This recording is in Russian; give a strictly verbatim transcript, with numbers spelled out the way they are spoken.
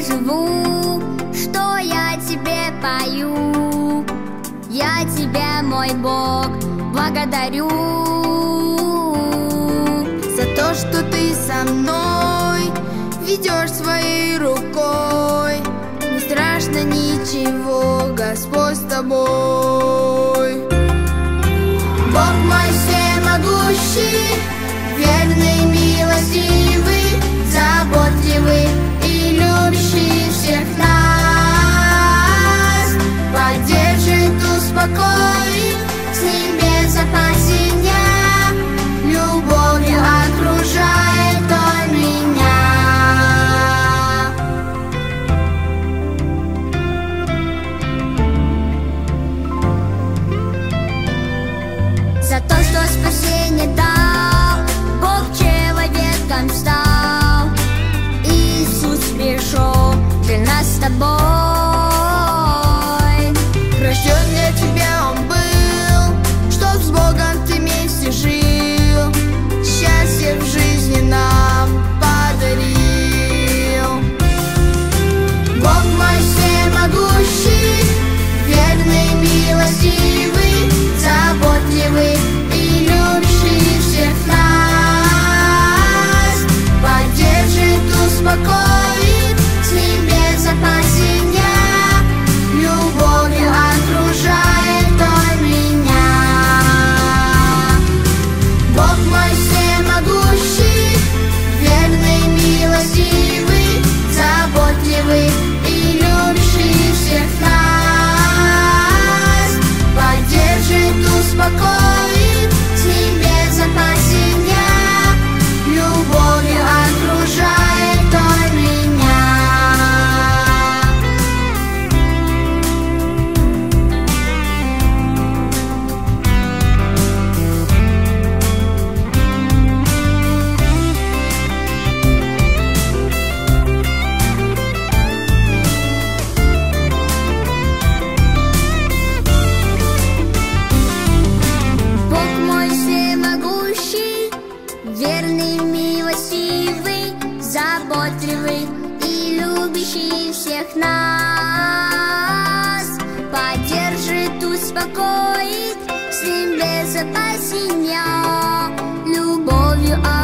живу, что я тебе пою. Я тебя, мой Бог, благодарю за то, что ты со мной ведешь своей рукой. Не страшно ничего, Господь с тобой. Бог мой всемогущий, верный, милостивый, заботливый и любящий всех нас. Поддержит, успокоит, с небес опасения, любовью окружает он меня. За то, что спасение дал, Бог человеком стал. Иисус пришел для нас с тобой. Рожден для тебя он был, чтоб с Богом ты вместе жил, счастье в жизни нам подарил. Бог мой всемогущий, верный, милостивый, заботливый и любящий всех нас. Поддержит, успокоит, с небес опасения, любовью окружает он меня. Бог мой всемогущий, верный, милостивый, заботливый и любящий всех нас. Поддержит, успокоит, с небес опасения, любовью окружает он меня. Бог мой всемогущий, верный, милостивый, заботливый и любящий всех нас. Поддержит, успокоит, с небес опасения, любовью